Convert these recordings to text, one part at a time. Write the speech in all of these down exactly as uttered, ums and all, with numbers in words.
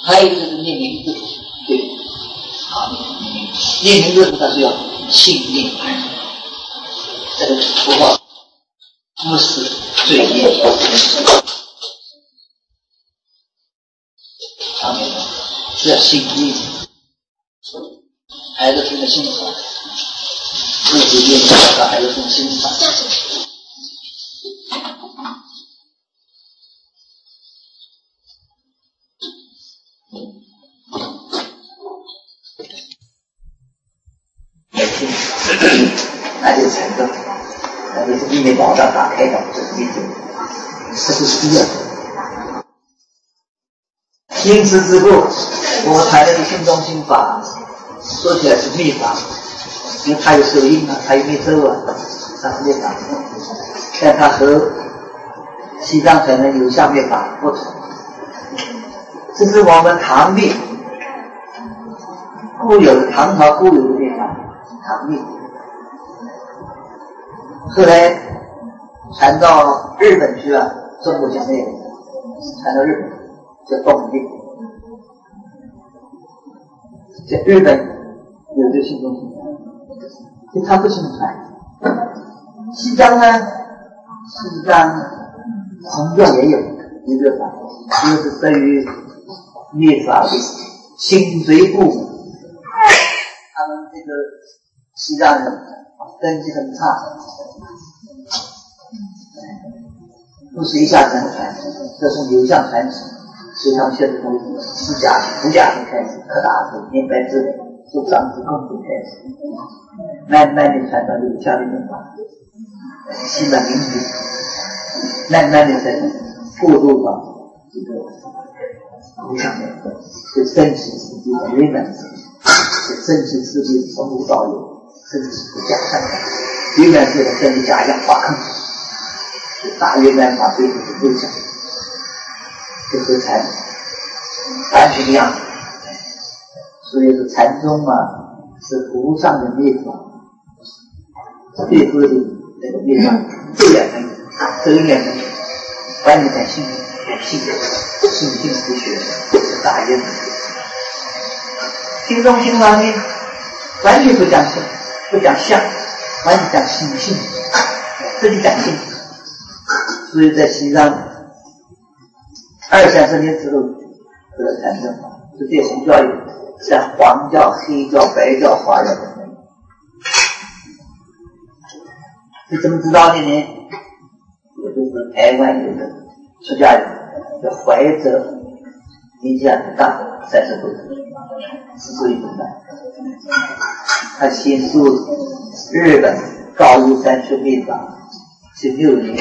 还有一个就是念名字，对，啊，念名字它是要信念而已，这个福报不是罪业，上面的是要信念，孩子听得清楚，自己念的让孩子听清楚。那就成功，那就是秘密宝藏打开的，这是第一种，这是第二种。因此之故，我谈的心中心法，说起来是秘法，因为它有手印啊，它有密咒啊，它是秘法，但它和西藏传的有相秘法不同。这是我们唐密固有的唐朝固有的秘法，唐密。后来传到日本去了，中国讲那个，传到日本叫洞密。在日本有这信中心，就他不信传。西藏呢，西藏红教也有一个法，就是对于灭法的心随部门，他们这个西藏人根基很差，不是一下传传，这是流向传承。所以他们现在从释迦、佛家就开始，可大子、念白字、做长子供就开始，慢慢的传到流向的文化，西满民族，慢慢的在过渡到这个流向面，就真实世界的圆满世界，就真实世界从无到有，甚至是不假善的圆满世界的真理假样化空，就大圆满法最后是不讲。就和禅完全一样，所以说禅宗嘛是无上的灭法，最后的那个灭法最远的最远的完全在信信信信实学是大圆满。心中心法呢完全不讲相，不讲相，完全讲心性，这就讲性。所以在西藏二三十年之后，这个禅宗是对红教有，像黄教、黑教、白教、华教等等。是怎么知道的呢？也就是台湾有个出家人叫怀哲，年纪很大，三十多岁，四岁一半。他先入日本高卢山学密法，是六年。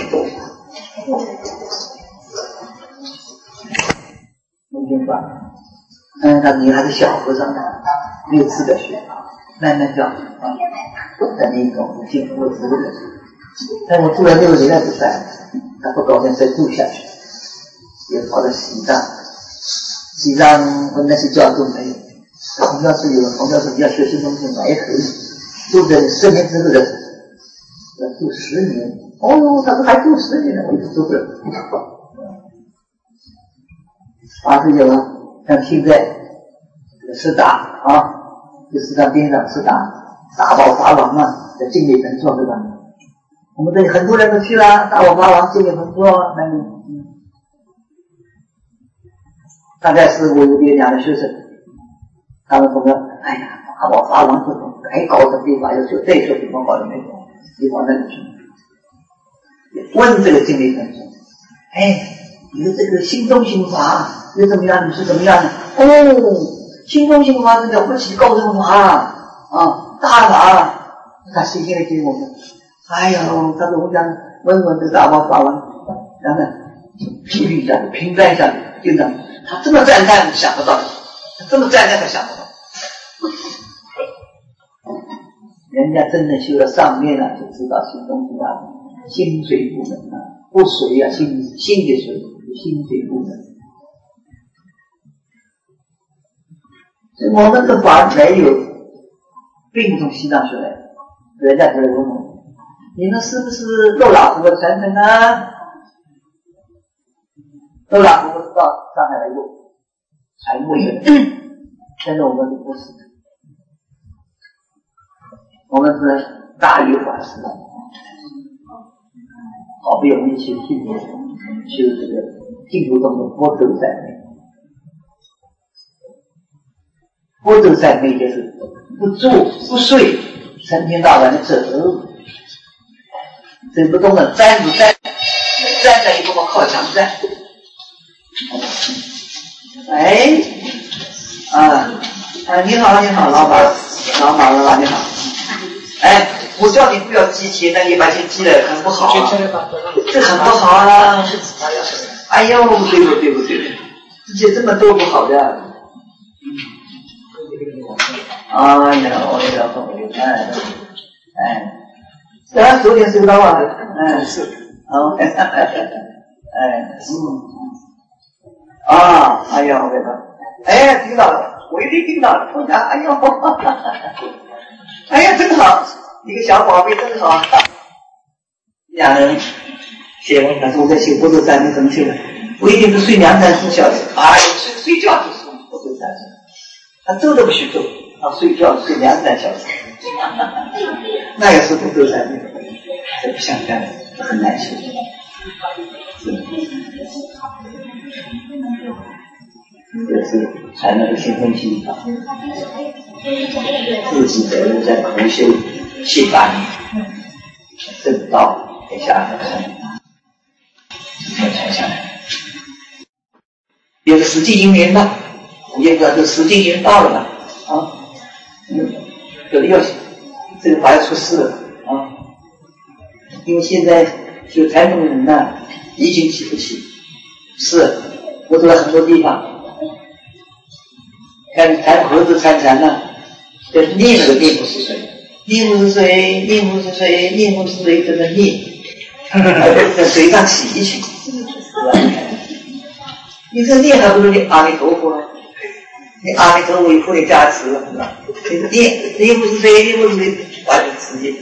明白，嗯，他你还是小和尚呢，没有资格学，慢慢教啊，在那种进步的资格。但我住了六年了不算，他不高兴再住下去，也跑到西藏，西藏那些教都没有，红教是有，红教是你要学习东西嘛也可以，住在十年之后的，要住十年，哦哟，他说还住十年呢，我就住不了。八十九了，像现在这个师大啊，就师大边上师大大宝法王嘛，在净土神说对吧？我们这里很多人都去了，大宝法王净土神说，那里嗯，大概是我有点两个学生，他们说哎呀，大宝法王这种该搞的地方要学对学地方搞的没有，你往那里去，问这个净土神说，哎。你的这个心中心法又怎么样？你是怎么样的？哦，心中心法是了不起高深法啊，大法。他细心的听我们，哎呀，他说我想问问这个大宝法王，然后呢，批评一下，评判一下，就这样。他这么赞叹，想不到；他这么赞叹，他想不到。人家真正修到上面了，就知道心中心法，心水不能啊，不水啊，心心的水。心水不能，所以我们的法没有并从西藏学来，人家就来问我，你们是不是肉老虎的传承啊？肉老虎我知道上海来过， 才会的。但是我们不是，我们是大于法师，好不容易去训练，修这个净土中的波州三昧。波州三昧就是不住不睡，成天到晚的走，走不动的站不站，站在一个靠墙站。哎，啊啊，你好，你好，老板，老板，老板，你好。哎，我叫你不要积钱，那你把钱积了，很不好、啊，这很不好啊！哎呦，对不对不对，这些这么多不好的。哎呀，我也要懂，哎哎，早上九点睡不着啊？哎是，哦，哎嗯。啊，哎呀，我知道，哎，听到了，我一定听到了，我讲，哎呦，哎呀，真好，一个小宝贝真好。两人写文章说我在修波州三昧怎么修的？我一定是睡两三四小时，哎，睡睡觉就睡波州三昧，他走都不许走，他睡觉睡两三小时，那也是波州三昧，这不想干，这很难修。也是才能心分析自己的人在苦修七八年，正道才下来看，才才下来。有个实际因缘到，我也不知道这实际因缘到了吧？啊，嗯，有的要这个法要出事了啊，因为现在修禅宗的人呢，已经起不起，是我走了很多地方。看谈何子参禅呢？就是念那个念佛是谁？念佛是谁？念佛是谁？念佛是谁？跟着念，在水上洗一洗，你这念还不如念阿弥陀佛呢？你阿弥陀佛以后你加持了，是吧？你念念佛是谁？念佛是谁？完全直接，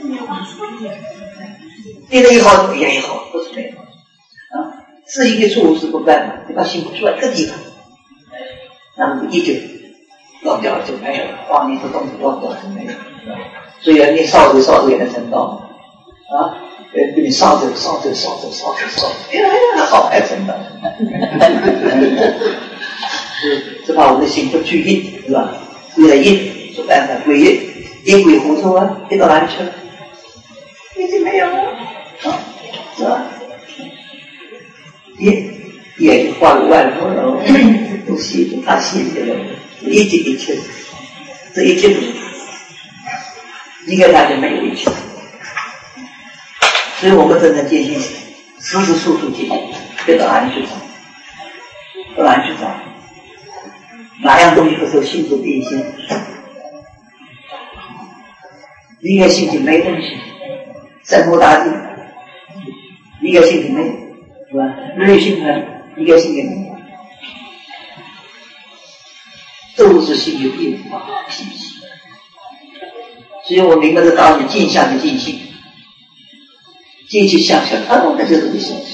念了以后也好，不是没有啊。事情的错误是不干的，你把心出来一个地方。那么一就忘掉了就没有了，忘念不动就忘掉了就没有了。所以你烧着烧着也能成道啊！呃，你烧着烧着烧着烧着烧着，哎呀，好还成道。是，是把我们的心不拘印，是吧？为了印，说办法归印，一归糊涂啊，印到哪里去了？已经没有了，啊，是吧？印。也就花了万多了，都写不他写的了，一切一切，这一切都是一个他就没有一切，所以我们真正坚信，时时处处坚信，别到哪里去找，到哪里去找，哪样东西不受心所变现？一个心情没东西，山河大地，一个心情没有，是吧？日月星辰。一个心灵都是心有变化脾气，所以我明白这道理，镜像的镜性，镜去相相，啊，那就是你心。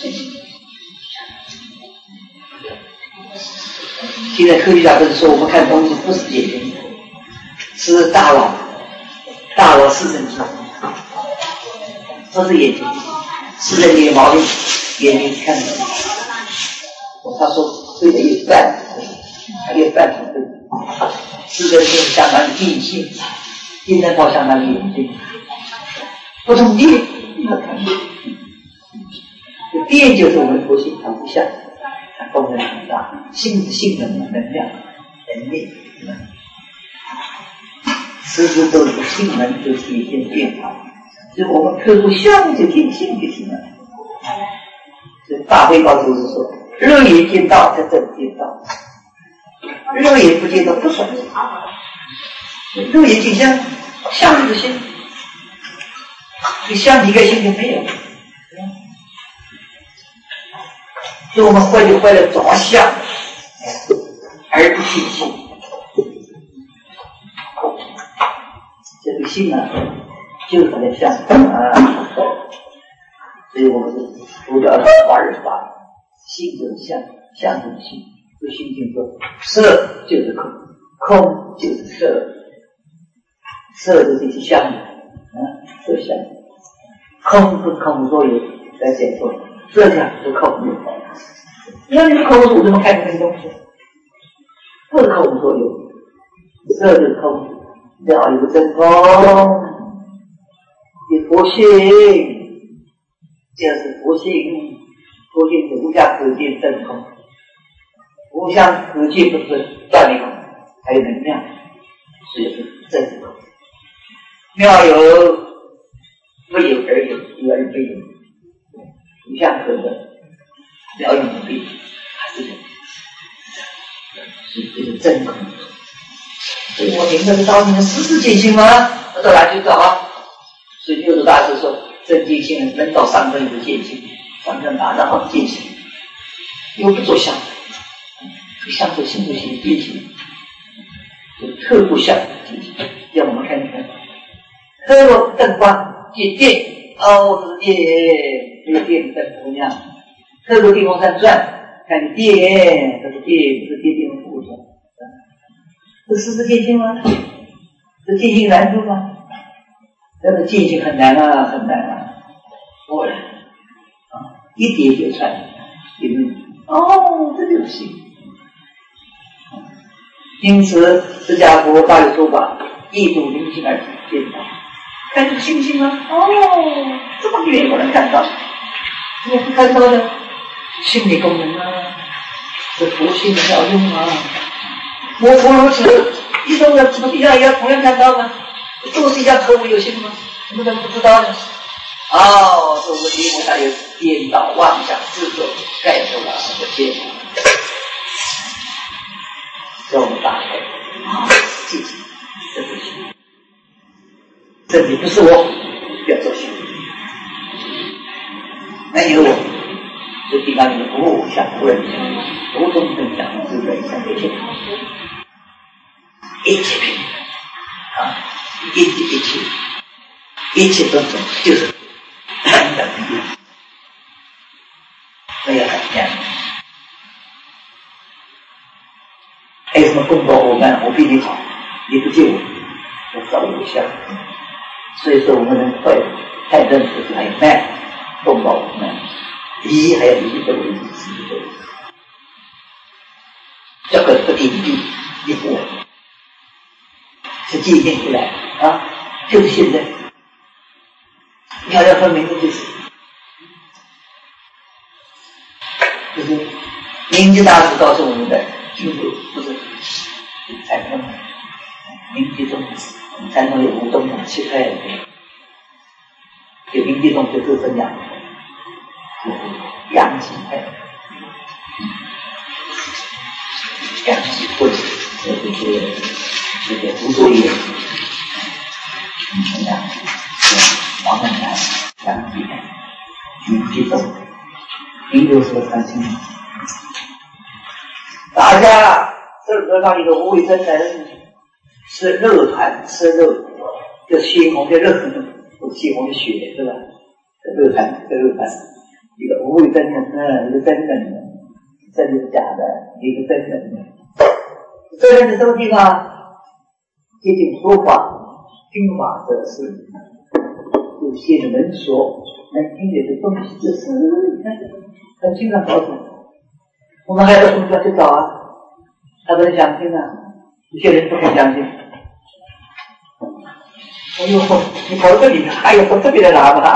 现在科学家都是说，我们看东西不是眼睛，是大脑，大脑视神经，不是眼睛，视神经有毛病，眼睛看不到。他说对的一半，还有半成对，四个是相当于定性，定的话相当于眼睛，不同定，那看不见。定就是我们佛性，它不像，它功能很大，性是性能能量能力，时时都有性能就体现变化，所以我们客户相就见性就行了。所以大悲高就是说。肉眼见到才真见到，肉眼不见到不算。肉眼见相，相就是心，你相一个心就没有。所以我们坏就坏了着相，而不信心。这个心啊，就是它的相啊。所以我们是佛教的华人法。性就是相，相就是性， 这心经说，色就是空，空就是色，色就是去相的，啊，色相，空跟空所有来解脱，色相是空有。那你空我怎么看这个东西？不空所有，色就是空，了有真空，你佛性，这是佛性，佛性是无相可见真空。无相可见不是断离空，还有能量，所以是真空。妙有不有而有，有而非有，无相可得，妙有不必，还是有，所以这是真空。所以我明白到你们十四界心吗？我到哪去找啊？所以六祖大师说，真界心能到上根的界心，上根马上好界心，又不做相。相对心对心的界限，特不相的界限，让我们看看。特若灯光接电，哦，这是电，这个电灯不一样。特若电风扇转，看电，这是电，这是电电风转。这是不是界限吗？这界限难度吗？这个界限很难啊，很难啊，不然啊，一点就穿，因为哦，这就是心。因此，释迦佛大有说法，一睹灵性而见到，看这个星星吗？哦，这么远我能看到，怎么不看到呢？心理功能啊，这佛性的效用啊。我佛如此，一种人怎么地下也要同样看到吗？做是一家头无有心吗？你们怎么不知道呢？哦，这个题目它有颠倒妄想执着盖住了这个结果。让我们打开啊，记住，这不行，这里不是我，不要做心，没有我，这地方是无相无人相，无中生相，无人相一切，一切平等啊，一切一切，一切都是就是平等的，没有很强。还有什么功报我们我比你好，你不救我，我早有相。所以说我们能快太认识还有慢功报我们离还有离的为止，这个不定地一波是界定出来啊，就是现在你要要分明的就是就是明智大师告诉我们的进入不是禅宗，明智宗禅宗有五宗七派，有明智宗就各分两派，有阳气派、阳气会，这就是这个吴作业，怎么样？王汉南阳气派，明智宗，您有什么关心？大家这个上一个无为真人吃肉团，吃肉就血红的肉，血红的血是吧？这肉团，这肉团，一个无为真人，嗯，一个真人，真的是假的，一个真人。真人是什么地方？接近说法，听法者是有些人能说，能听见的东西，这是你看很清楚搞懂。我们还要到宗教去找啊，他们相信啊，有些人不肯相信。哎呦，你跑到这里，还有从这边来拿吗？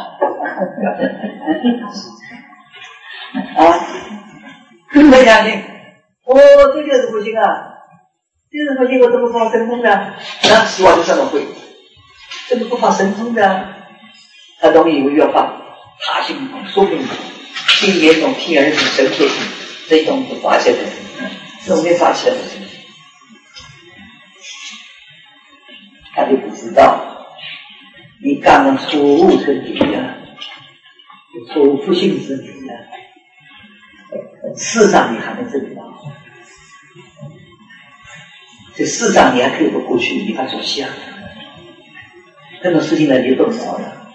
啊，不肯相信。哦，这就是不行啊，这就是不行，我怎么发神通的？那希望是这么会，这个不发神通的，他容易以为要发他心通、说明通、心眼中听而是神界性。这种不发现的，这种没发现的，他就不知道，你刚刚错误身体啊，错误不信身体啊，事实上你还没证到，这事实上你还可以不过去，你还做相，这种事情呢你就动摇了，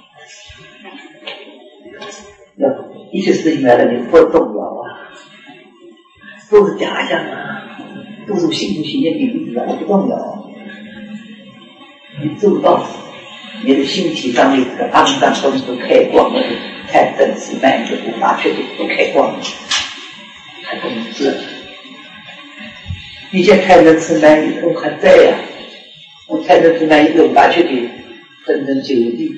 要一切事情来了你不动摇啊。 都是假象啊，都是幸福体验名字啊，不重要。你做不到，你的心体上有个肮脏东西都开光了，太真实慢就无法确定都开光了，还不能治。以前太真实慢都还在呀、啊，我太真实慢一个无法确定，真正九地。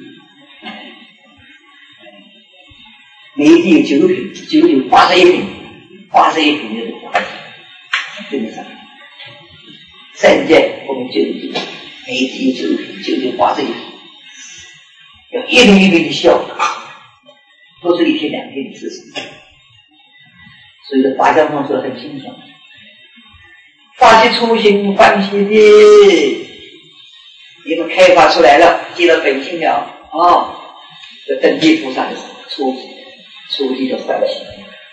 每一地有九品，九有八十一品，八十一品就是八十，对不上。三界我们九地，每一地有九品，九有八十一品，要一品一品的笑，不是一天两天的事情。所以这法教中说得很清楚，发起初心欢喜地，你们开发出来了，记了本性了啊、哦，这等地菩萨的初级。初级的欢喜，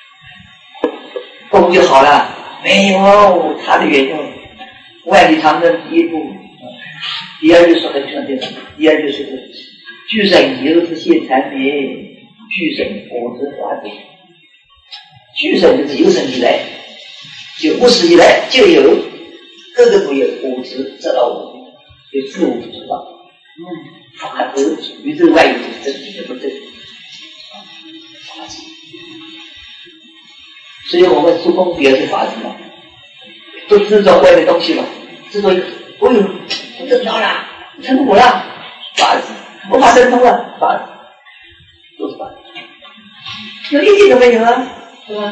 动就好了。没有他的原因，万里长征第一步，第二就是很常见的，第二就是具身犹是现禅灭，具身我之法者。具身就是有生以来，就无始以来就有，个个都有我执这道我，有自我不知道。嗯，法则宇宙外有的真理不对。所以我们做功也是法子嘛，都制造外面东西嘛，制造一个，哦呦，我得到了，成果了，法子，我法神通了，法子，都是法子，有一点都没有啊，是吧？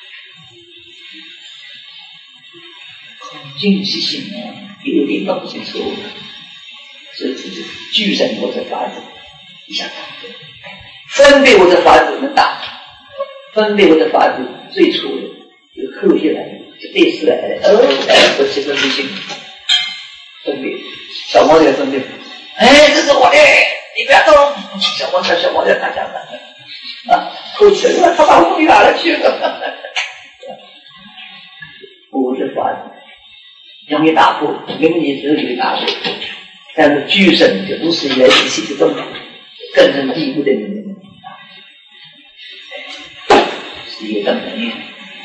空净是心啊，有点东西错了，所以这就具身我的法子，一下打分别我的法子能打。分别我的法子最初的有后些来的，就对视来的，哦，哎，我其实不行，分别，小猫也分别，哎，这是我的，你不要动，小猫小小猫在打架的，啊，口气了，他把我弄哪了去了？我的法子容易打破，因为你只有你打破，但是具身就不是原始气的动，更深地步的人。一个等于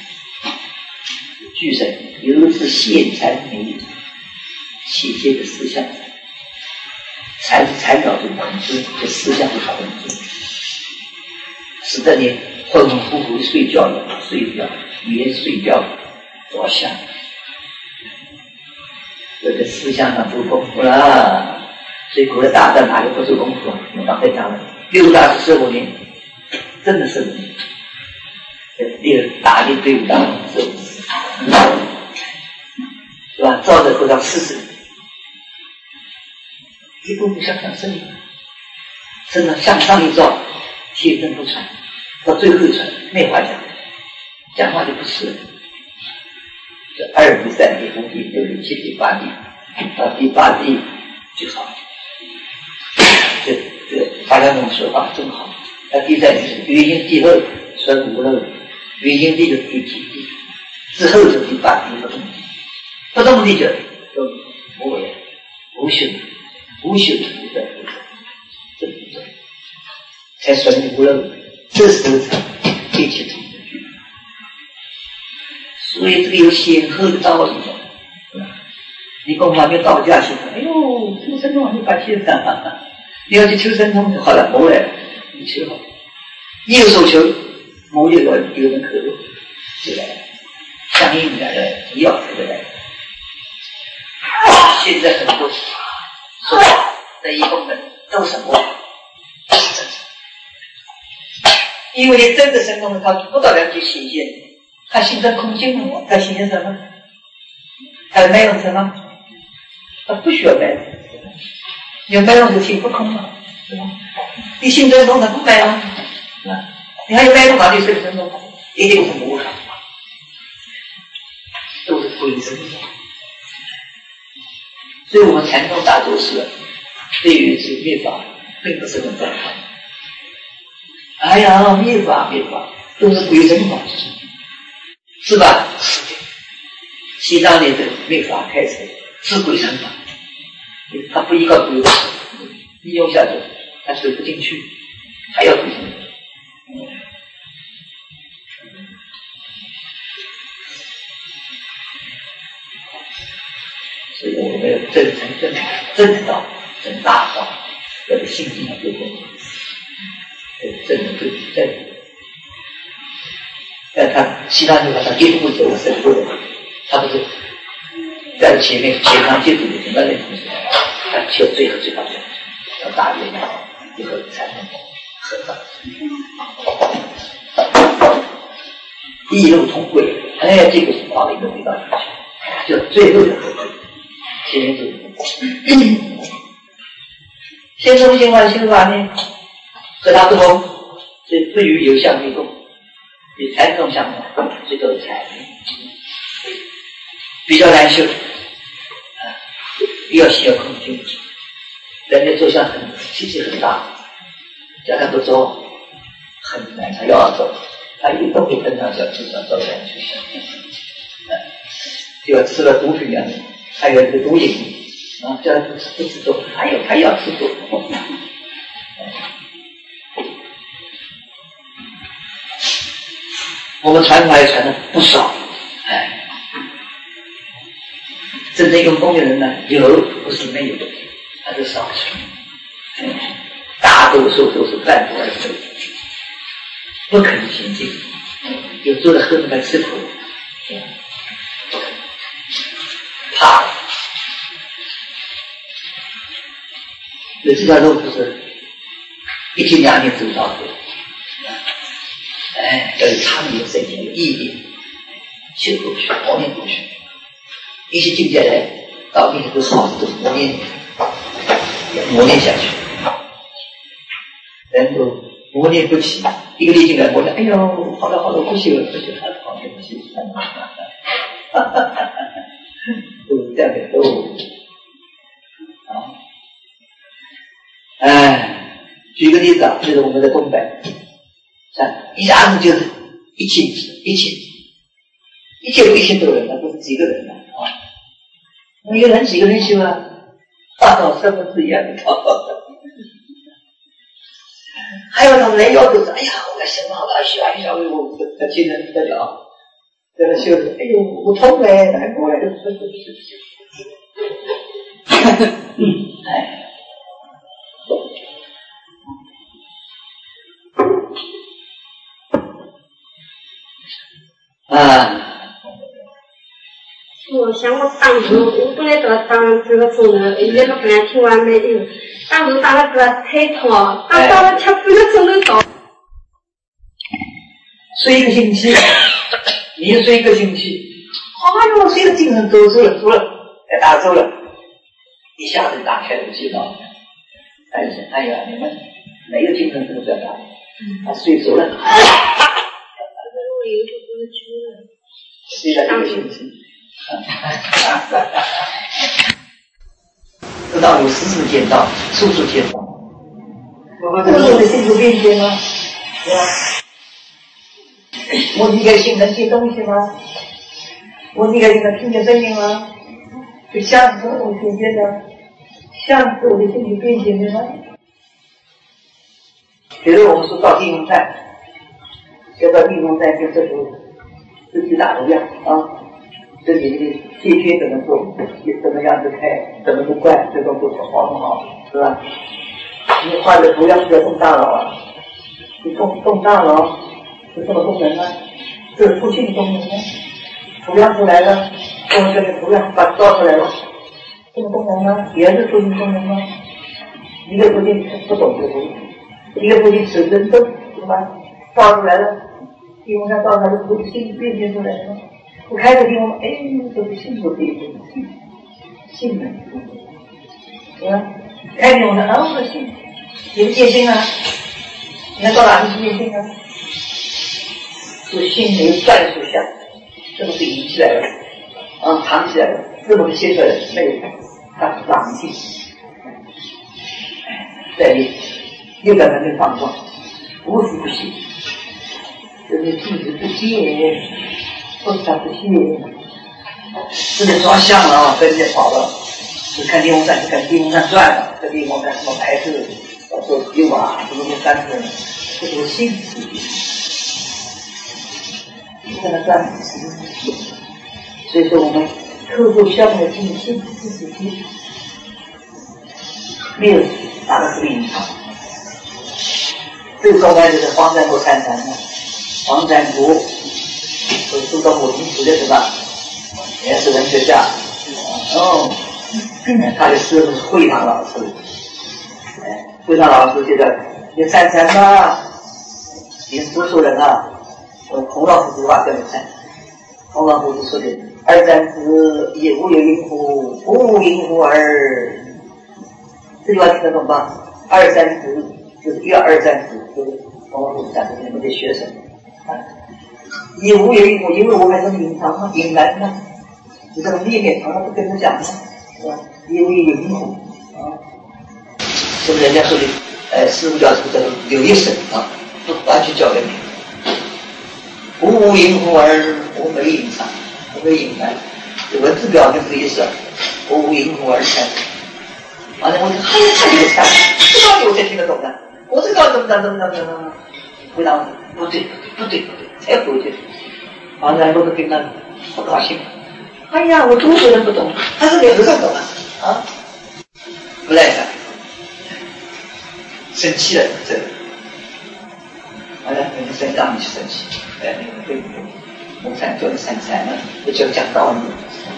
具身由是现禅灭，起见的思想，禅是禅导中空中，这思想是空中，使得你浑浑乎乎的睡觉了，睡觉，也睡觉，着想，这个思想上做功夫了。所以古代大战哪里不做功夫啊？我刚才讲了，六大是十五年，真的是十五年。第二大的队伍当中是是吧？照着头上四十，一步步向上升，身上向上一照，铁证不传，到最后一传没话讲，讲话就不是了。这二地、三地、五地、六地、七地、八地，到第八地就好。这这大家跟我说话真好。那第三地是月经第二，算五漏。原因地就是第七地，之后是第八地不动地，不动地就都无为无修无修无的这一种才顺无漏，这时候才一起通的句。所以这个有先后的道理的。你跟我还没道家去，哎呦，这个神通你发现了，你要去求神通就好了，没来了，你求好，你有所求。某一个有人可入，就来了，相应来了，要这个来了。现在很多说的义工们都是我，都是真诚，因为真的神通他不到了就显现，他形成空性了，他显现什么？他有卖弄什么？他不需要卖弄，有卖弄就心不空嘛，是吧？你心真空，他不卖弄，是吧？你还有卖弄哪里是个神通？一定是魔法，都是鬼神。所以我们禅宗大祖师对于这个灭法并不是很赞同。哎呀，灭法灭法都是鬼神法，是吧？是的。西藏的这个灭法开始是鬼神法，他不依靠鬼神，利用下去他走不进去，还要鬼神法。 我们要真诚正正道正大道，要有信心要对过，正的对正。但他其他地方他一步走神步的，他不是在前面前方接触的那类同学，他就最后最高要大约以后才能合法。一路通归，哎，这个是到了一个味道上去，就最后的合归，前面就先生心法心法呢，和他不同，是不与有相内共，与禅宗相同，这都是禅，比较难修，啊，要需要空间，人的坐相很气气很大，叫他不走很难，他要走。他一动就跟他小智商走下去，就要吃了毒品啊，还有这个毒瘾啊，叫他不吃不吃毒，还有他要吃毒。我们传法也传的不少，哎，真正用功的人呢，有不是没有的，还是少数，大多数都是半途而废。不肯前进，有做的喝在吃苦，怕了。有这条路不是一天两天走到的，哎，要有长远深远的毅力，修过去，磨练过去。一些境界来到底都是都是磨练，磨练下去，人都磨练不起。一个力进来，我说：“哎呦，好了好了，不修了，不修了，好了不修了。”哈哈哈哈都是这样的都啊！哎，举个例子啊，就是我们的东北，看一下子就是一千一千一千一千多人，那不是几个人了啊？一个人几个人修啊？啊，三分之一样的搞。还有他们来要求说：“哎呀，我想好了，喜欢一下为我的亲人得了，在那修着，哎呦，不痛嘞，难过嘞，就是就是就是。”哎，啊， 我想我当时我本来到当这个时候呢，现在我本来听完没有。当时当了个太痛，当到了吃饭的时候能到。 睡一个星期，你就睡一个星期，哎呦，睡的精神都足了，足了，要打住了，一下子打开了气道，哎呀，哎呀，你们没有精神都在打，他睡着了，睡了一个星期，知道有时时见到，处处见到。我们这个的心就变迁了，是吧？我一个心能接东西吗？我一个心能听见声音吗？就像这种听见的，像我的心就变迁的吗？比如我们说到地龙站，要到地龙站就这时候自己打个样啊。这里的解决怎么做，怎么样子开，怎么不怪，这种都好很好，是吧？你画的图样是要动大脑啊，你动动大脑是什么功能呢？是促进功能呢？图样出来了，我们这个图样把造出来了，什么功能呢？也是促进功能吗？一个促进不懂就不懂，一个促进是真正，是吧？造出来了，因为它造出来的不是心变现出来的。我开始听我们，哎，都是幸福的一种幸，幸的，是吧？开始我们啊，我幸，你的戒心啊，你要到哪里去戒心啊？是心没有战术下，这么是引起来了，啊，藏起来了，这么写出来的没有，它是狼性，在你又在那边放纵，无时不行，就是静止不戒。不想不信，自己抓相了啊，跟着跑了，就看地方站，就看地方站转了，这地方站什么牌子，要做六啊，什么什么三子，这都是信息，就在那转。所以说我们客户需要他的精心自己听，没有哪个是个隐藏。最高来的是黄占国参禅呢，黄占国都受到我们族的什么，也是文学家，哦，他的师傅是慧堂老师，哎，慧堂老师觉得你参禅吧，你是读书人啊，我孔老夫子的话叫你参，孔老夫子说的二三子也无有因乎，不无因乎而，这句话听得懂吧？二三子就是一二三子，就是孔老夫子讲的你们的学生啊，也无有因乎，因为我还是隐藏吗？隐瞒吗？你这个秘密常常不跟他讲吗？是吧？也无有因乎啊，是不是人家说的？呃，师父教授叫做留一手啊，不完全教给你。不无因乎而不没隐藏，不没隐瞒。这文字表面这个意思，不无因乎而参。完了，我说，哎呀，太有才，这道理我才听得懂的。我这道理怎么怎么怎么怎么怎么？回答我，不对，不对，不对，才不对。完了，我都跟他不高兴。哎呀，我中国人不懂，他是你和尚懂啊，啊，不赖他。生气了，这个，好了，你生让你去生气，哎，对不对？我看叫你参禅了，不叫讲道理。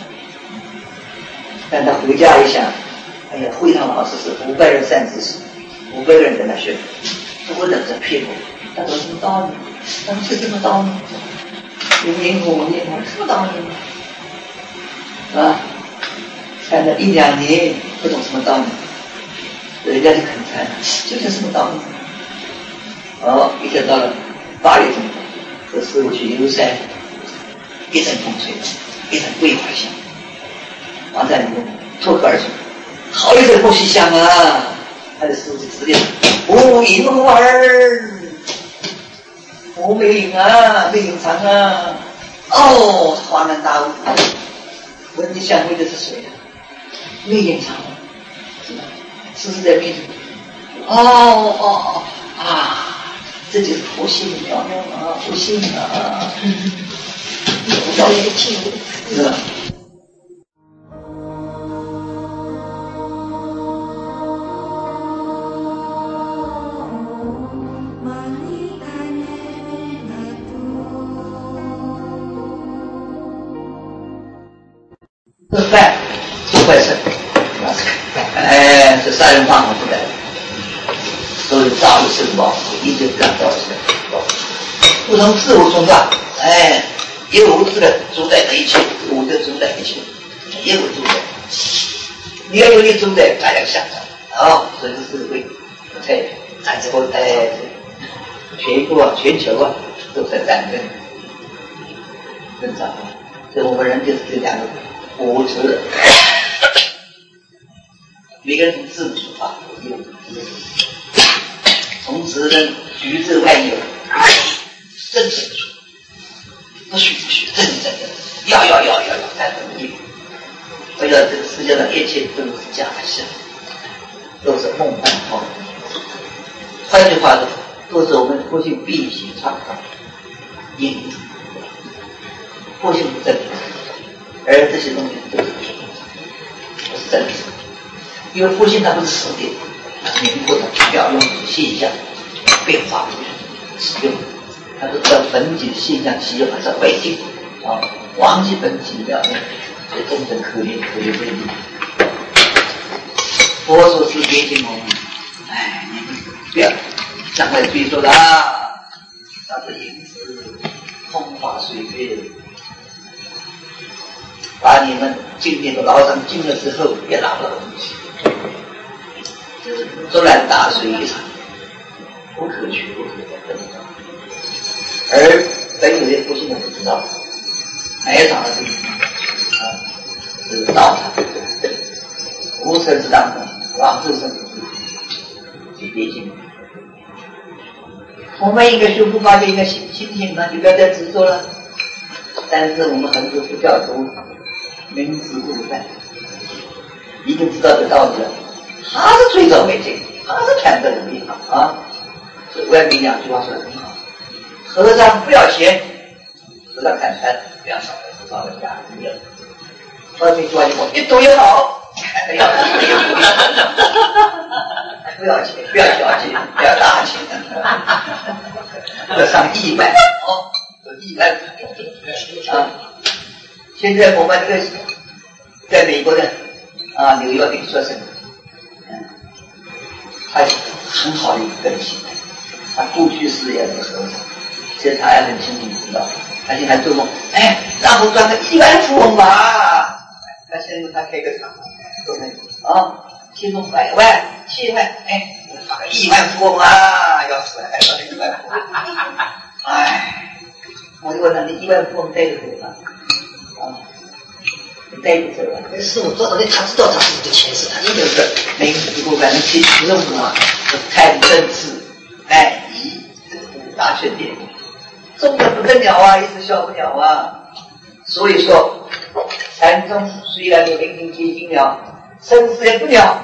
但他回家一想，哎呀，会堂老师是五百人三知识，五百人在那学，多人在骗我，他说什么道理？他说是什么道理？有因果，因果什么道理呢？啊，参了一两年，不懂什么道理。人家就肯参，究竟什么道理？哦，一天到了八月中，和师傅去游山，一阵风吹，一阵桂花香，王占国脱口而出：“好一阵空气香啊！”他的师傅直接：“无因无而，无没隐啊，没隐藏啊！”哦，恍然大悟，闻你香味的是谁啊？没隐藏啊，是吧？实实在在哦哦哦啊，这就是佛性了啊，佛性啊，有道理听，是吧？这饭做坏事，哎，这杀人放火不来，所以造的圣报，一直感到是不从自我崇拜，哎，也有这个主宰的一切，我的主宰一切，也有主宰。你要有你主宰，大家想想，哦，所以是会在在这个哎，全国啊、全球啊都在战争，正常。所以我们人就是这两个物质。每个人从自我出发，从自人宇宙万有真正出，不许不许，真正的要要要要要在努力。为了这个世界上一切都是假象，都是梦幻泡沫。换句话说，都是我们佛性必行创造因子，佛性不真实，而这些东西都是不是真实。因为佛性它不是实体，它是灵活的表用现象变化使用，它是照本体的现象使用，还是外境啊，忘记本体的表用，所以真正可怜可怜不理。佛说是别经空，哎，你们不要将来追说的啊，那是因此空花水月，把你们经典都捞上经了之后，别捞了东西。就是纵然大水一场，不可取，不可得。而本有些佛性的不知道，埋藏了这个啊，是道场，无尘之当中，往自身去接近。我们应该修复发现一个心心性呢，就不要再执着了。但是我们很多佛教徒明知故犯，已经知道这道理了。他是最早为敬，他是看得无益啊！所以外面两句话说得很好：和尚不要钱，和尚看穿，不要少了，不少了假的。 我没说我一读也好，不要不要钱，不要小钱，不要大钱，要上亿万哦，有亿万啊！现在我们这个在美国的啊纽约的学生，他很好的一个个性，他过去是也是和尚，现在他还很清楚知道，而且还做梦，哎，让我赚个亿万富翁吧。那现在他开个厂，说那啊，其中百万、千万，哎，发个亿万富翁啊，要死了，还发个亿万富翁，哎，我就问他，你亿万富翁带着走吗？啊，你带不走啊？那师傅做到那，他知道他自己的钱是他的，就是每个师傅反正其其中什么，太政治、爱疑这个五大缺点，重的不得了啊，一直消不了啊。所以说，禅宗虽然有灵灵接近了，生死也不了，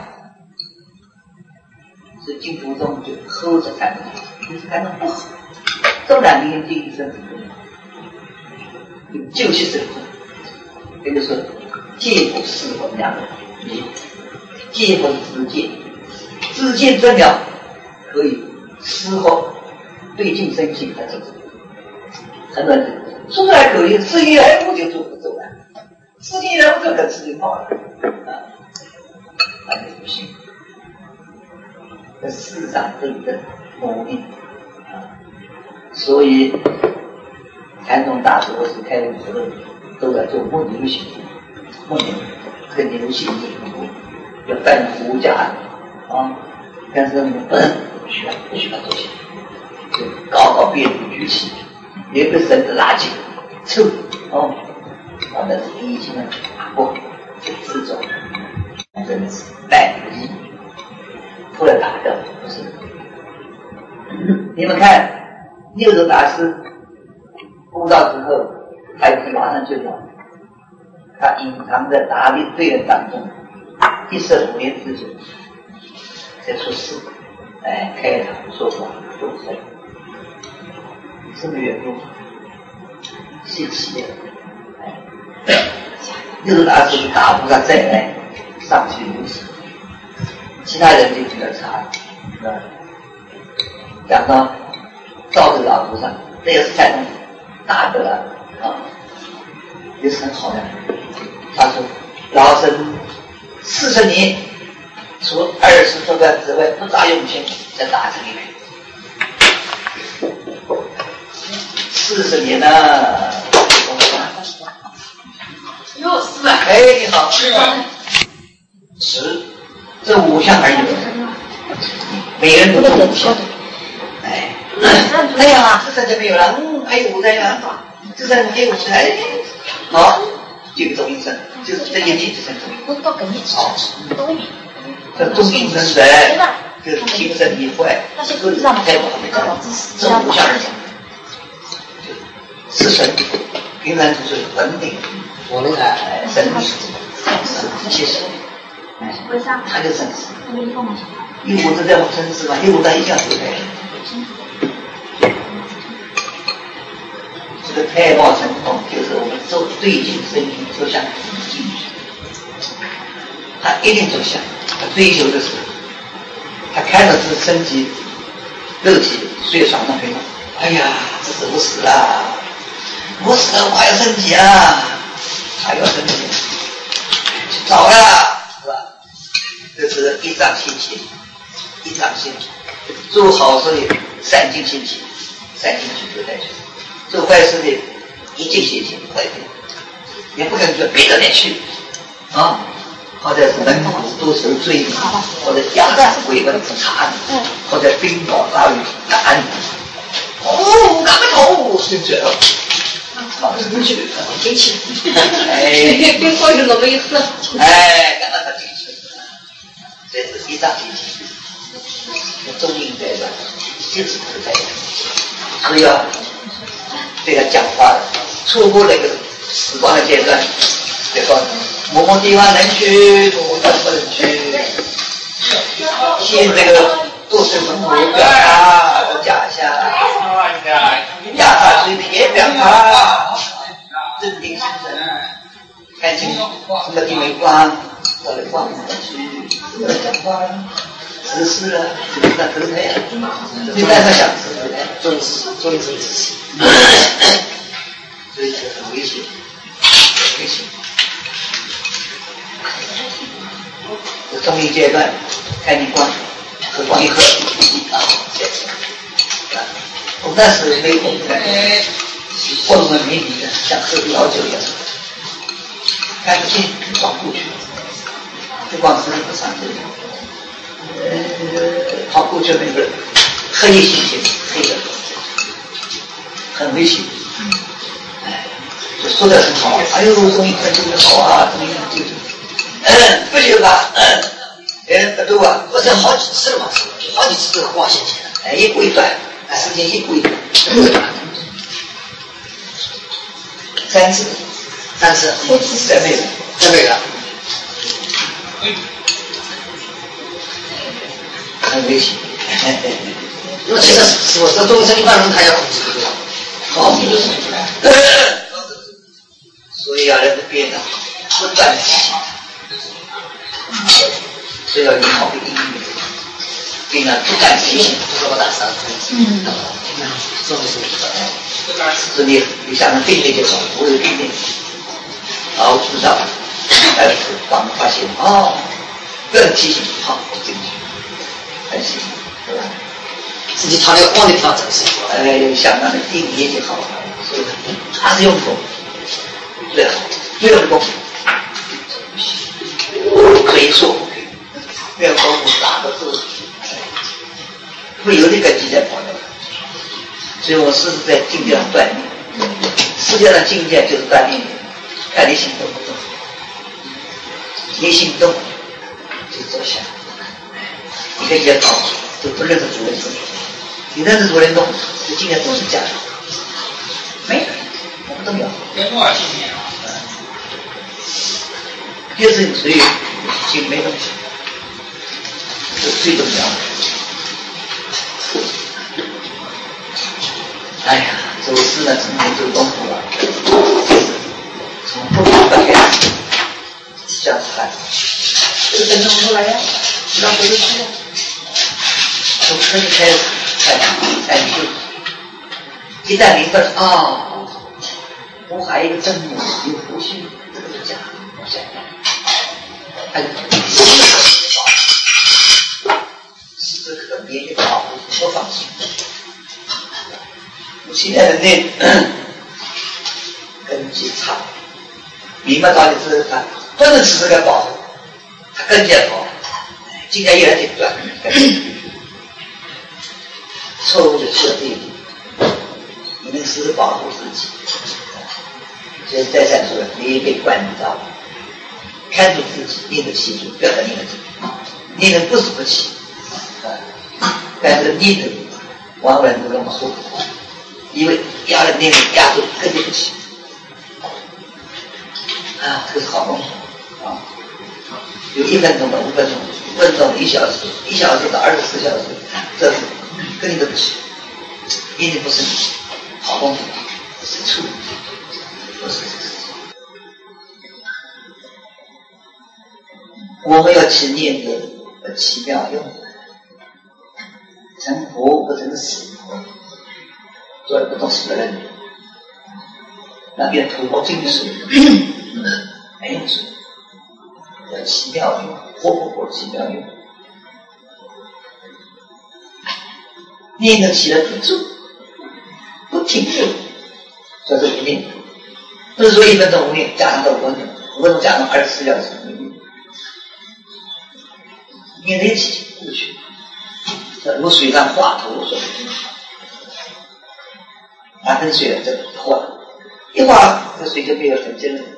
是净土宗就呵着禅宗，就是禅宗不好，纵然灵灵接近生死不了，就是生死。也就是说，戒不是我们两个戒，戒不是知戒，知戒正了可以思后对境生气才走。很多人说出来可以，自己来我就做不走了，自己来我就跟自己跑了，啊，那就不行。这世上真正磨砺啊，所以禅宗大师或是开悟之后，都要做梦游行，梦游跟牛行不同，要扮胡家啊，但是我们不能不需要不需要做些，就高高别度举起。一个绳子拉紧，抽哦，啊，那是一级的打过，就自走，真的是带力，后来打掉，不是。你们看，六祖大师悟道之后，他马上就了，他隐藏在大力队人当中，一十五年之久，才出世，哎，开堂说法，众生。这么远路，谢奇的，六祖大师大菩萨再来上去如此，其他人就比较差了。讲到赵州老菩萨，这也是禅宗大德啊，也是很好的。他说，老僧四十年，除二十多段之外，不咋用心在大城里面。四十年呢、啊， 哟，是吧？ 哎，你好，是啊，十，这五项而已，每个人都是五项。哎，哎呀，这三就没有了，嗯，还有五项啊，这三没有五项，哎，好，这个中阴身，就是这眼睛这三中阴。好，这中阴身水，就是精神一坏，个人太不好的，这五项而已。是神，平常就是稳定，我那个神力，其实，他就神识，一五这叫神识嘛，一五他一下就开始。这个太茂神通就是我们做对境身体走向进去，他一定走向，他追求的是，他看到是身体肉体最爽的非常，哎呀，这是我死了。我死了，我还有身体啊，还有身体，去找呀，是吧？这是一掌心气，一掌心气，做好事的三尽心气，三尽气就带去；做坏事的一尽心气，坏的，也不能说别的来去啊。或者是门虎多受罪，或者压上为文之茶，或者冰雹大雨干，哦，干个头，是这样。好，出去，进去。哎， 别过去了，没事。 哎，刚刚他进去，这是一张进去，中阴在的，就是不在的，所以啊，对他讲话的，错过那个时光的阶段，别说某某地方能去，某某地方不能去。现这个都是门口表达和假象，压他水平也表达，镇定心神，看看清什么地没光，我的光去，我讲话了，实施了，那可是那样，你带他想实施， 遵守遵守自己， 所以这很危险，危险。这中医阶段看你光，喝光一喝，啊，我那时没空的，混混迷迷的，像喝老酒一样，看不清，光过去，这光是不上去的，呃，跑过去那个黑猩猩，黑的，很危险。哎，就说的很好，哎呦，中医看中医好啊，中医就是。嗯，不行吧？嗯，哎，不对吧？ 不是好几次了嘛，好几次这个光线起来， 哎，一步一段，时间一步一段，三次， 三次， 在那个， 在那个， 很危险。 那其实是我这中医生一般人他要控制不住， 好，所以要人的变得不断的提醒。所以要用好的音乐，并呢不敢提醒， 不说我打伤。嗯，这么说， 所以你想着病例就好，不是病例，然后知道，但是当发现哦，更提醒好，进去，很行，对吧？ 自己调那个光的调整是， 哎，想让那病例就好了，所以还是用功最好，最用功。可以说，没有功夫打得住，会有这个基在跑的。所以我时时在境界上锻炼，世界上境界就是锻炼，看你心动不动，你心动就走下。你可以也搞，就不认识主人动，你认识主人动，这境界都是假的，没有，不重要。 有多少信念啊？ 就是你随缘，心没东西，这是最重要的。哎呀，走势呢，今天就功夫了，从不同的开始，这样子看，这个跟着出来呀，让别人去呀。从车子开始看，看就，一旦明白啊、哦，我还有一个真我，有呼吸，这个是假的，我想。还是时时刻刻别的保护不放心。现在的那根基差，明白道理之后，他不能时时刻保护，他根基也好，境界越来越短，错误就出了这一点。你能时时保护自己，所以再三说了，你也被关照了。看住自己，念得清楚，不要再念得清楚。念得不是不起，啊，但是念得往往不那么厚，因为压了念得压住，根本不起。啊，这是好东西啊！有一分钟到五分钟，五分钟一小时，一小时到二十四小时，这是根本都不起。念得不是好东西，是处，不是。我们要去念的呃奇妙用，成佛不成死，做了不懂死的人，那边吐沫进水，没有水，叫奇妙用，活不活奇妙用，念得起来不住，不停住，叫做一念，不是说一分钟五念，加上到五分钟，五分钟加上二十四小时。念得起过去，如水上画图水，拿根水在画，一画这水就没有痕迹了。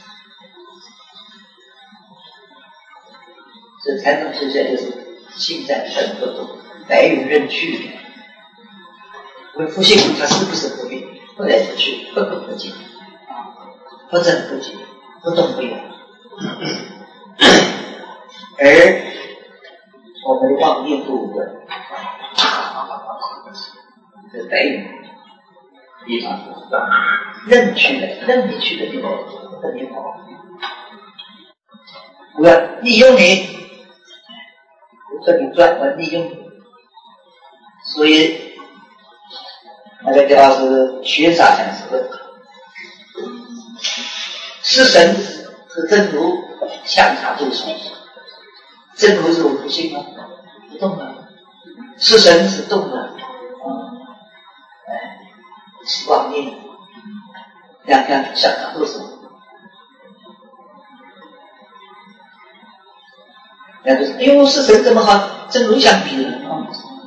这禅宗实在就是心在神不动，白云任去。为复性它是不是不变，不来不去，不空不净，不增不减，不动不摇，而我们的妄念不稳，这白云地方任去的，任你去的地方，任你跑， 我要利用你，我说你专门利用你，所以那个叫是学啥讲是问，是神和真如相差多少？真如是我不信吗？不动了，是神是动了，哎，是妄念，两看相差多少？那就是哎呦，是神这么好，真如相比了啊！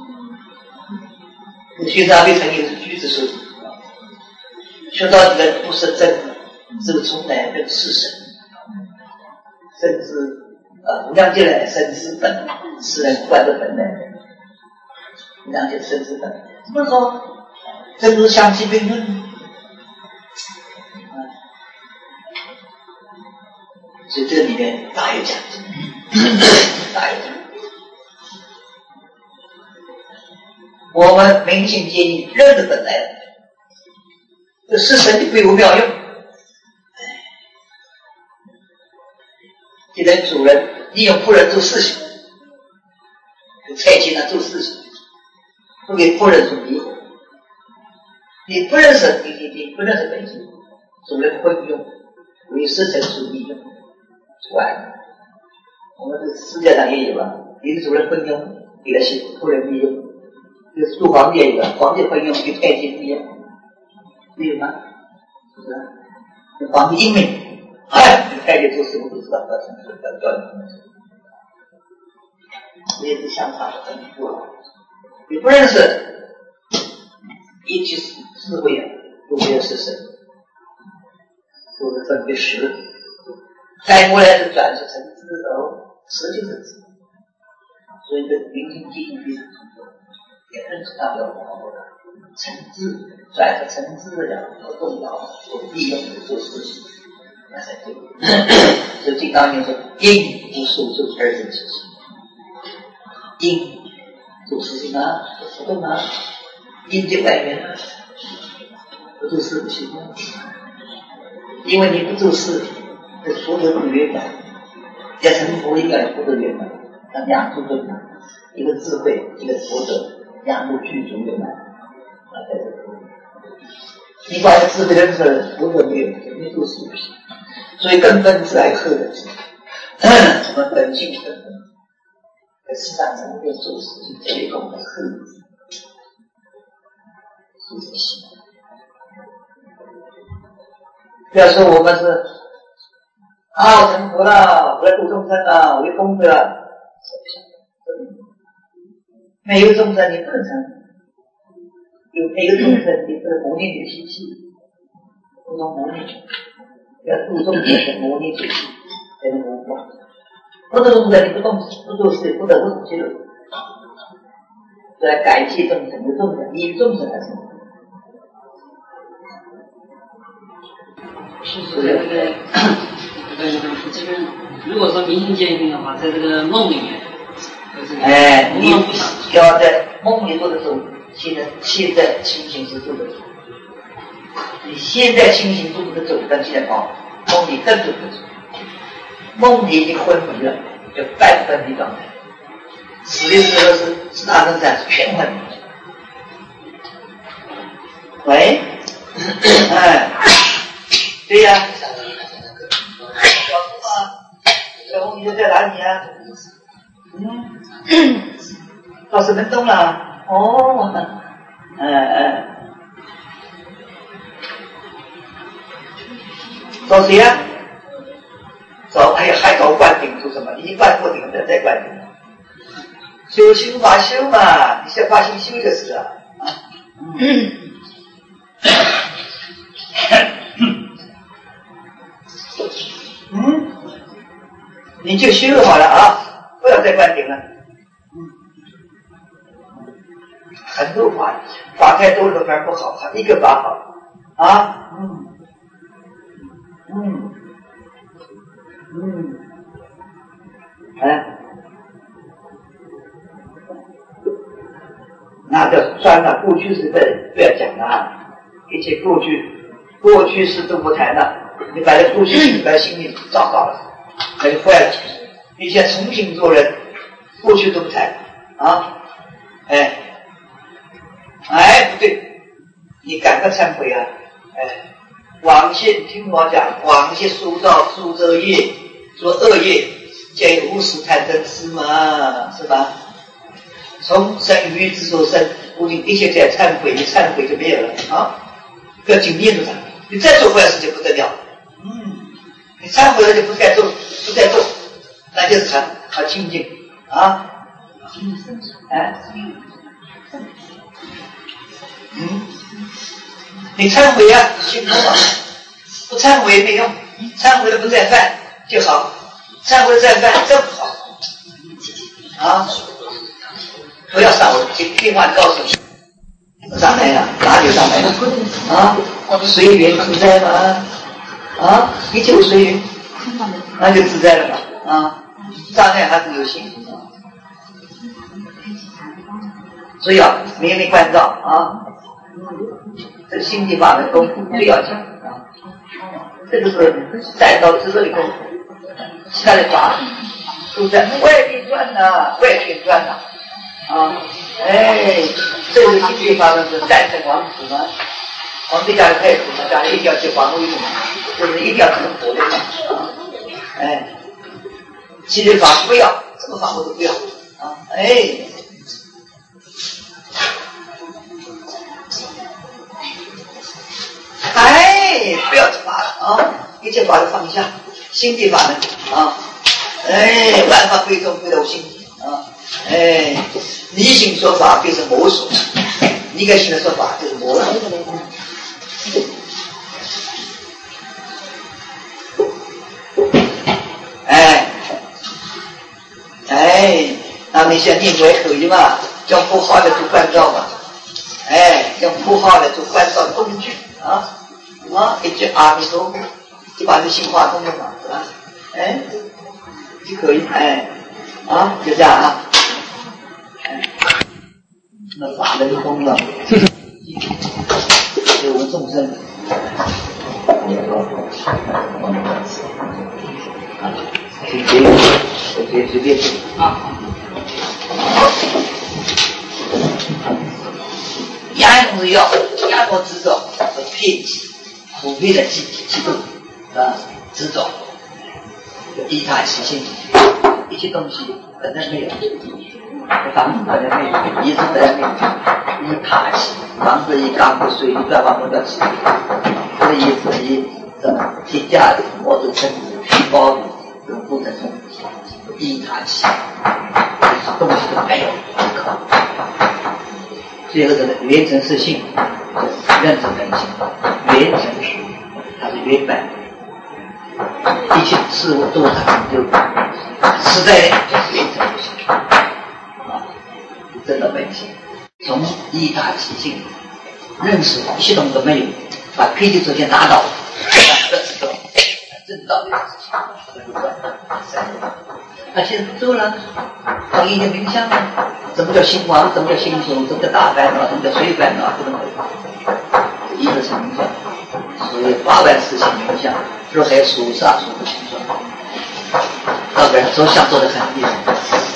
学长被成也是橘子手，学到底的不是真，这个从来跟是神，甚至啊，无量劫来生之本，是人观的本来，无量劫生之本，怎么说？真如相即并论，所以这里面大有讲究。大一点，我们明心见性认得本来，这是神的归无妙用。既然主人利用夫人做事情，就蔡进来做事情，不给夫人所理解。你不认识，你你你不认识本性，主人混用，为是神所利用，除外。我们这个世界上也有啊，领主人混用，给了些夫人利用；这个做皇帝也有啊，皇帝混用给太监利用，没有吗？是不是？皇帝英明，哎，太监做什么都知道，要成事，要教你。这也是相差的很多。你不认识，一起智慧啊，都没有是神，都是分别实。再过来是转世成智哦。实就是智，所以这个明心见性非常重要，也认识到要我们的成智，转成成智的多重要，我利用做事情，那才对。所以金刚经说：“因无所住而生其心。”因做事情啊，做活动啊，因就外缘啊，不做事不行啊，因为你不做事，这所有不圆满。要成佛应该有佛的圆满，要两度圆满，一个智慧，一个佛德，两度具足圆满。啊，在这里，你把智慧认识了，佛德没有，没做事不行。所以根本是来克的，我们本性根本，在世上怎么会做事情推动的克，是这些。不要说我们是。啊，我成佛了，我来度众生了，我有功德了，每一个众生你不能成，有每个众生你不能磨练你的心气，不能磨练，要度众生的磨练心气，才能成佛。不度众生你不动不做事，不得不动气了，所以感谢众生，有众生，以众生来成佛。 是说这个。这个这个，如果说明心见性的话，在这个梦里面，就是哎，你要在梦里做的时候，现在现在清醒是做得走。你现在清醒做得走，但现在搞梦里更做不走。梦里已经昏迷了，就半昏迷状态。死的时候是是大正山是全昏迷。喂，哎，对呀、啊。小红，你在哪里啊？嗯，到什么洞了？哦，嗯嗯，找谁呀、啊？找还有还找灌顶做什么？已经灌过顶了，再灌顶了。修修嘛修嘛，你先发心修就是了啊。嗯。嗯，你就修好了啊，不要再灌顶了。嗯，很多法法太多了反而不好，一个法好啊。嗯嗯嗯，哎，那叫算了，过去是在不要讲了，一切过去过去式都不谈了。你把这过去摆在心里糟糕了，那就坏了。 你现在重新做人，过去都不谈啊，哎，哎不对，你赶快忏悔啊，哎，往昔听我讲，往昔塑造诸恶业，做恶业，皆有无始贪嗔痴嘛，是吧？从生于之所生，无尽一切在忏悔，你忏悔就没有了啊！不要紧念着它，你再做坏事就不得了。嗯，你忏悔了就不再做，不再做，那就是很好清净啊！哎，嗯，你忏悔啊，心中啊，不忏悔没用，忏悔了不再犯就好，忏悔了再犯更好啊！不要上我另外告诉你，上来了，哪里上来了？啊，随缘自在嘛，啊，一切随缘，那就自在了嘛，啊，障碍还是有心，所以啊，明明关照啊，这个心地法门功夫最要紧啊，这个是带到智慧的功夫，其他的法都在外面转呐，外面转呐。啊，哎，这个心地法门是战胜王子嘛，皇帝家的太子嘛，家里一定要去防卫的嘛，就是一定要成佛的嘛，啊，哎，心地法不要，什么法我都不要，啊，哎，哎，不要法了啊，一切法都放下，心地法门啊，哎，万法归宗归到心啊。哎，你行说法就是魔术，你个行的说法就是魔术。哎，哎，那你现在念为可以嘛？将符号的做关照嘛？哎，将符号的做关照的工具啊啊！一句阿弥陀佛，就把这心化通了嘛，是吧？哎，就可以哎啊，就这样啊。那法轮功了，对我们众生，请随便，随随便啊。压抑是要压迫执着和偏激，普遍的激激动啊，执着，依他习性，一切东西本来没有。房子本来没有，椅子本来没有，一塔起，房子一钢不碎，你不要把木料起，这个椅子一什么铁架子、磨子、绳子、皮包子，都不能用，一塔起，东西都没有，最后这个原成是性，认成本性，原成是它是原本，一切事物都是它就实在的就是原成是性。真的本性，从依他起性认识系统都没有，把偏激首先打倒，这是个正道的事情。那现在不做了，放一点冥想了。什么叫心王？什么叫心松？什么叫大烦恼？什么叫随烦恼？不能够，一个是冥想，所以八万四千冥想，若还数杀数不清楚，大概做想做的很厉害。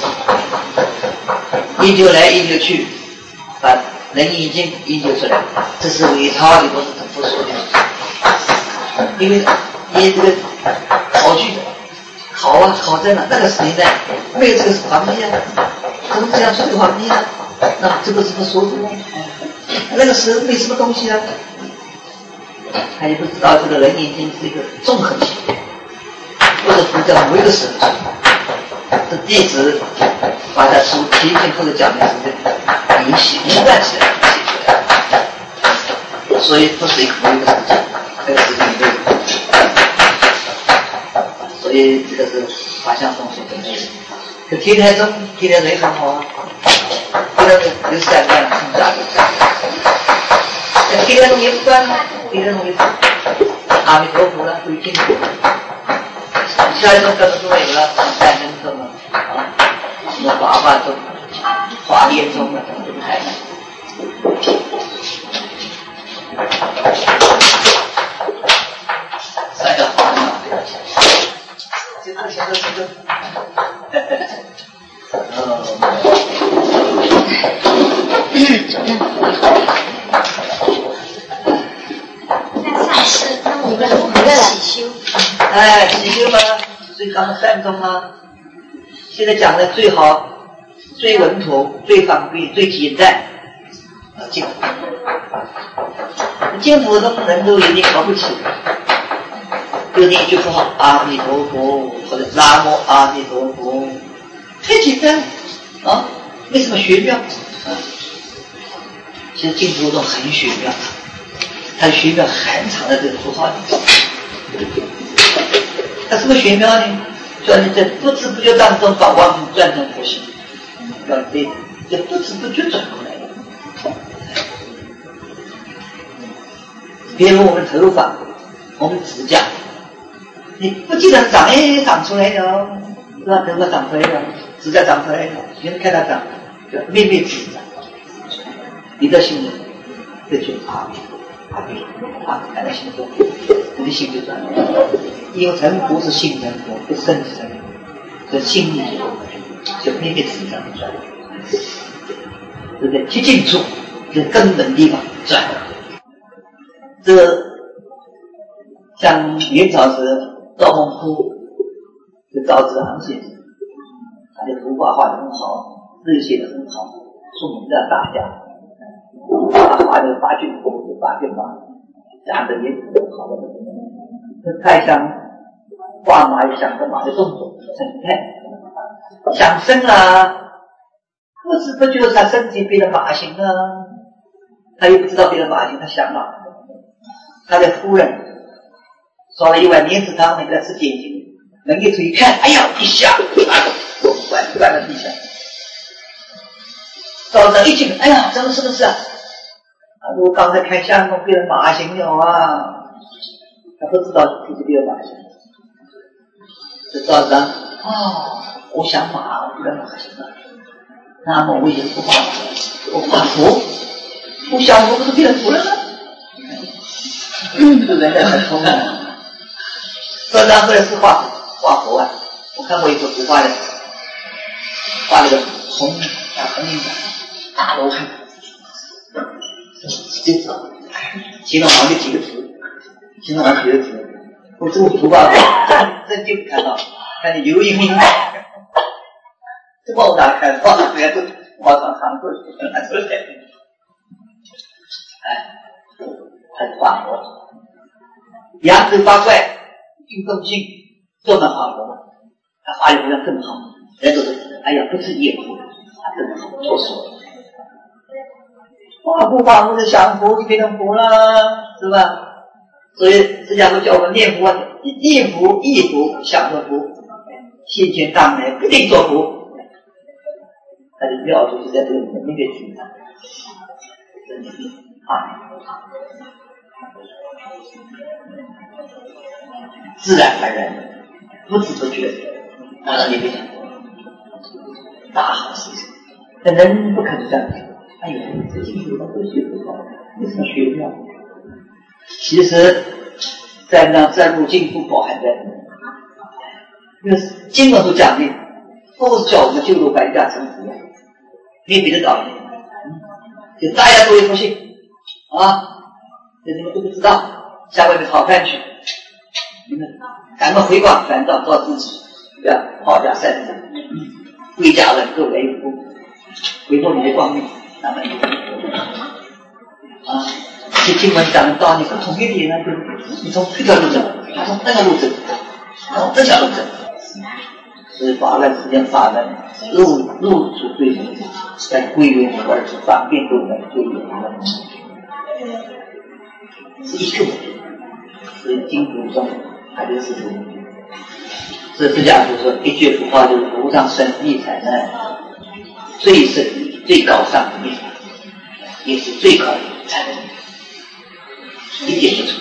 研究来研究去，把人已经研究出来，这是伪钞的，不是不说的。因为你这个考据考啊考证了，那个时代没有这个皇帝啊，怎么这样说这个皇帝啊？那这个是不说的？那个时候没什么东西啊，他也不知道这个人已经是一个综合体，不是佛教某一个时候。这弟子把他从提醒或者讲的是这个一系一贯起来写出来，所以不是一个某一个事情，这个事情没有，所以这个是法相东西的没有。可天台宗，天台宗也很好啊，天台宗有三观了，很大的。那天台宗也不断了，天台宗也阿弥陀佛了，会听。下一种根本都没有了，三人宗了啊，什么法华宗、华严宗了，都不太难。三个法门比较强，就啊，行了行了。哦。 那上师，那我们如何起修？ 哎，起修嘛，最刚善终嘛。现在讲的最好、最稳妥、最方便、最简单啊，净土。净土中人都有点瞧不起，就念一句佛号阿弥陀佛，或者南无阿弥陀佛，太简单啊，没什么玄妙啊。其实净土中很玄妙，它的玄妙很藏在这个佛号里面。它什么玄妙呢？说你在不知不觉当中把妄心转成佛性，要对，这不知不觉转过来的。比如我们头发，我们指甲，你不记得长哎长出来了，是吧？头发长出来了，指甲长出来了，你能看它长，叫灭灭指长。你的心里，这就啊啊啊，看到心中，你的心就转了。因为成佛是心成佛，不身是成佛，这心里就就灭灭指长转，对不对？去近处，这根本地方转。这像元朝时赵孟頫，这赵子航先生，他的图画画得很好，字写得很好，著名的大家。他画的八骏佛是八骏马，讲的也很好的，这太像画马想的马的动作，很快想生啊，不知不觉他身体变成马形啊，他又不知道变成马形，他想马。他的夫人烧了一碗莲子汤，给他吃点心，门一推看，哎呀，一下啊，碗断了地下。早上一进，哎呀，怎么什么事啊？啊，我刚才看相公变成马形了啊，他不知道自己变成马形。这早上哦，我想马，我变成马形了。那么我也不画马，我画佛，我想我不是变成佛了吗？嗯，这人还很聪明。说然后是画画佛啊，我看过一幅图画的，画那个红啊红领的大罗汉，这形容完就几个词，形容完几个词，我这幅图画真就看到，看见游盈盈的，这把我打开，画上来都画上韩国拿出来，哎。他画佛，扬州八怪，运动性，都能画佛，他画的不要更好，人都是哎呀，不是业佛，他更好，做错了。画不画不是想佛就变成佛了，是吧？所以释迦佛教我们念佛，念佛、忆佛、想着佛，现前当来不定做佛。他的妙处就在这个能力的地方，啊。自然而然的，不知不觉达到那个大好事情。但人不肯这样，哎呦，这经有的都学不好，为什么学不了？其实，在那在入经不包含在，因为经文都讲的，都是叫我们救度百家成佛，没别的道理。就大家都有不信啊，这你们都不知道，下外面讨饭去。你们赶快回光返照，到自己不要好家善人，归家人各为福，回过你的光明，那么啊，这经文讲的道理不同一点呢，就是你从这条路走，他从那个路走，从这条路走，是法门实践法门，路路是对的，在归元而是方便度的最有的，是一个目的，是经途中。还是事实，这释迦佛说一句佛号就是无上生密才能最深最高尚的密法，也是最高的才能，一点不错。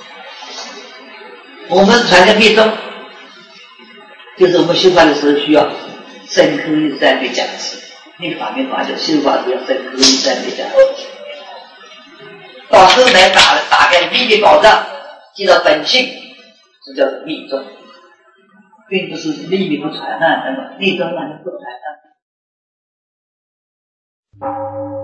我们传的密宗，就是我们修法的时候需要深刻一三倍加持，那个法面法叫修法是要深刻一三倍加持。到后来打打开秘密宝藏，记到本性。这叫密宗， 并不是利益不传染等等，利益都让人不传染。